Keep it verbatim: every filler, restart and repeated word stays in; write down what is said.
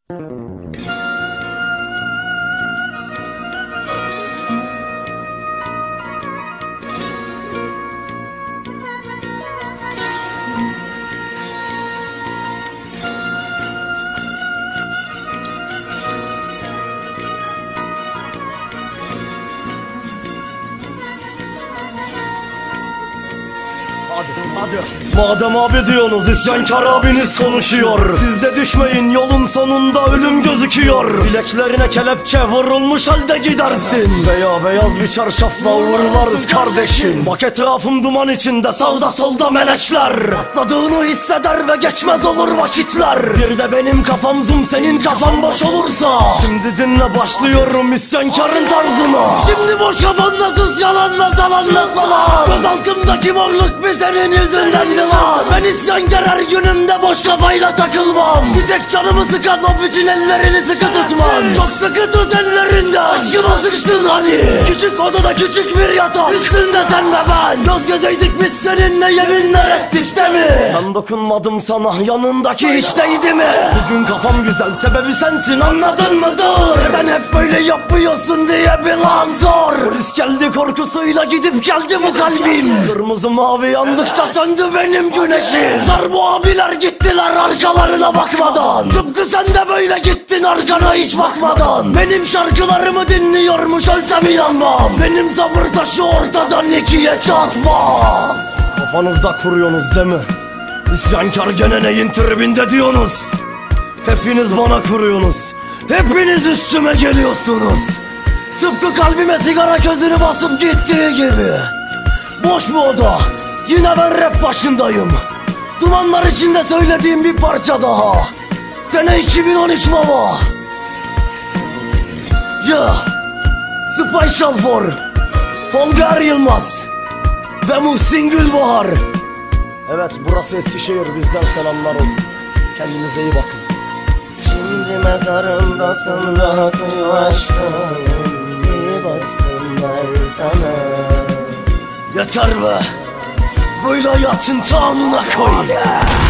Hadi, hadi. Madem abi diyorsunuz, isyankar abiniz konuşuyor. Siz de düşmeyin, yolun sonunda ölüm gözüküyor. Bileklerine kelepçe vurulmuş halde gidersin. Veya beyaz bir çarşafla uğurlarız kardeşim. Bak etrafım duman içinde, sağda solda melekler. Atladığını hisseder ve geçmez olur vakitler. Bir de benim kafam zoom, senin kafan boş olursa. Şimdi dinle, başlıyorum isyankarın tarzına. Şimdi boş kafanda sus, yalanla zalanla falan. Göz altımdaki morluk bir senin yüzündendi lan. Ben isyankar, her günümde boş kafayla takılmam. Bir tek canımı sıkan o bütün ellerini sıkı tutman. Çok sıkı tut ellerinde, aşkıma sıkıştın hani. Küçük odada küçük bir yatak, üstünde sen ve ben. Göz gözeydik biz seninle, yeminler ettik de mi? Ben dokunmadım sana, yanındaki hiç değdi mi? Bugün kafam güzel, sebebi sensin, anladın mı dur? Neden hep böyle yapıyorsun diye bir lan zor. Polis geldi korkusuyla gidip geldi bu kalbim. Kırmızı mavi yandıkça söndü benim güneşim. Zar bu abiler gittiler arkalarına bakmadan. Tıpkı sen de böyle gittin arkana hiç bakmadan. Benim şarkılarımı dinliyormuş ölsem inanmam. Benim sabır taşı ortadan ikiye çatma. Kafanızda kuruyorsunuz değil mi? İsyankar gene neyin tribinde diyorsunuz? Hepiniz bana kuruyorsunuz. Hepiniz üstüme geliyorsunuz. Tıpkı kalbime sigara közünü basıp gittiği gibi. Boş bu oda, yine ben rap başındayım. Dumanlar içinde söylediğim bir parça daha. Sene iki bin on üç baba. Yeah, Special for Tolga Yılmaz ve Muhsin Gülbahar. Evet, burası Eskişehir, bizden selamlar olsun. Kendinize iyi bakın. Şimdi mezarımdasın, rahat uyu aşkım. İyi baksınlar sana. Yeter be, böyle hayatın tanrına koy.